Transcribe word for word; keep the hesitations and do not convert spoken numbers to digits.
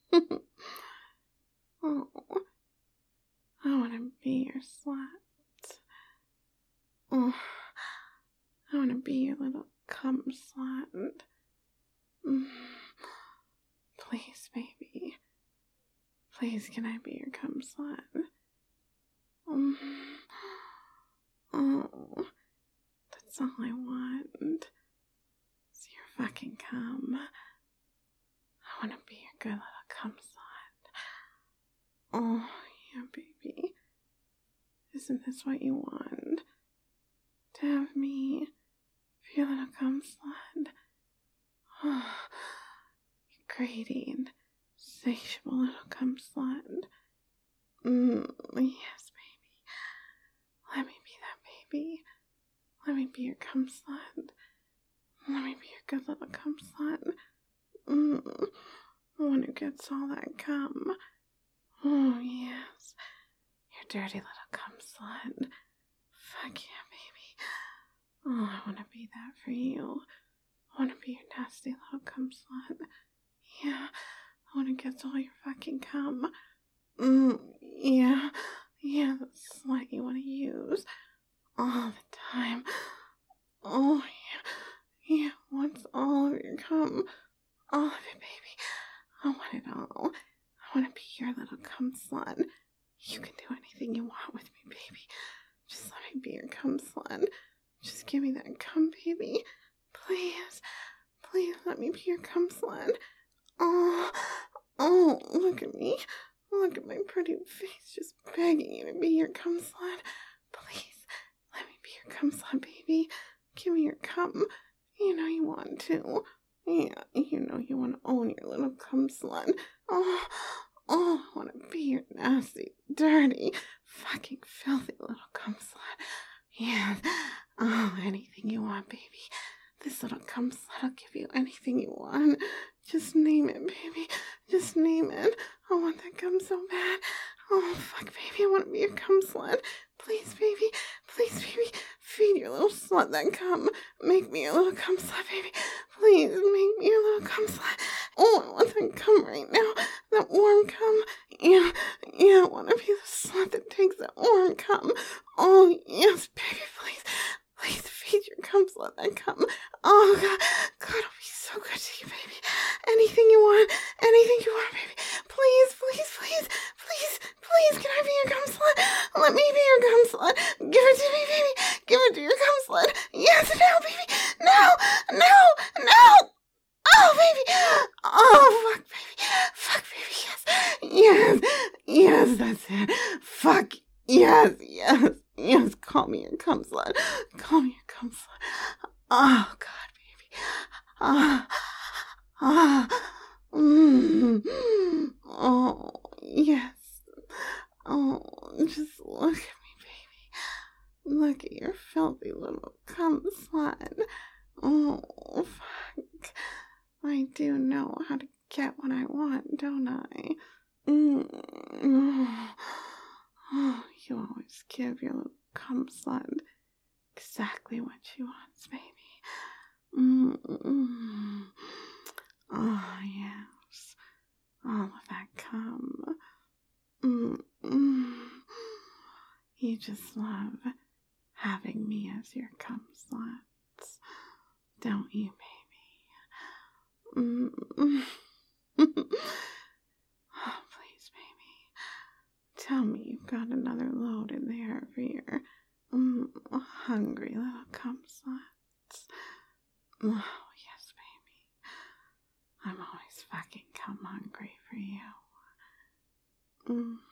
Oh, I want to be your slut. Oh, I want to be your little cum slut. Mm. Please, baby. Please, can I be your cum slut? Mm. Oh, that's all I want. It's your fucking cum. I want to be your good little cum slut. Oh, yeah, baby. Isn't this what you want? To have me be your little cum slut? Oh, you greedy and insatiable little cum slut. Mm, yes, baby. Let me be that baby. Let me be your cum slut. Let me be your good little cum slut. Mm, the one who gets all that cum. Oh, yes. Your dirty little cum slut. Fuck yeah, baby. Oh, I want to be that for you. I want to be your nasty little cum slut. Yeah, I want to get all your fucking cum. Mm, yeah, yeah, the slut you want to use all the time. Oh, yeah, yeah, wants all of your cum. All of it, baby. I want it all. I want to be your little cum slut. You can do anything you want with me, baby. Just let me be your cum slut. Just give me that cum, baby. Please. Please let me be your cum slut. Oh, oh, look at me. Look at my pretty face just begging you to be your cum slut. Please, let me be your cum slut, baby. Give me your cum. You know you want to. Yeah, you know you want to own your little cum slut. Oh, oh, I want to be your nasty, dirty, fucking filthy little cum slut. Yeah, oh, anything you want, baby. This little cum slut will give you anything you want. Just name it, baby. Just name it. I want that cum so bad. Oh, fuck, baby, I want to be your cum slut. Please, baby. Please, baby. Feed your little slut that cum. Make me a little cum slut, baby. Please, make me a little cum slut. Oh, I want that cum right now. That warm cum. Yeah, yeah, I want to be the slut that takes that warm cum. Oh, yes, baby, please. Please feed your cum slut that cum. Oh, God. God, it'll be so good to you, baby. Anything you want. Anything you want, baby. Please, please, please, please, please, can I be your cum slut? Let me be your cum slut. Give it to me, baby. Give it to your cum slut. Yes, now, baby. No, no, no. Oh, baby. Oh, fuck, baby. Fuck, baby, yes. Yes, yes, that's it. Fuck, yes, yes, yes. Call me your cum slut. Call me your cum slut. Oh, God, baby. Ah, ah, mm. Oh, yes. Oh, just look at me, baby. Look at your filthy little cum slut. Oh, fuck. I do know how to get what I want, don't I? Mm. Oh, you always give your little cum slut exactly what she wants, baby. Mm-mm. Oh, yes. All of that cum. Mm-mm. You just love having me as your cum sluts, don't you, baby? Mm-mm. Oh, please, baby. Tell me you've got another load in there for your mm, hungry little cum sluts. Oh, yes, baby. I'm always fucking cum hungry for you. Mm.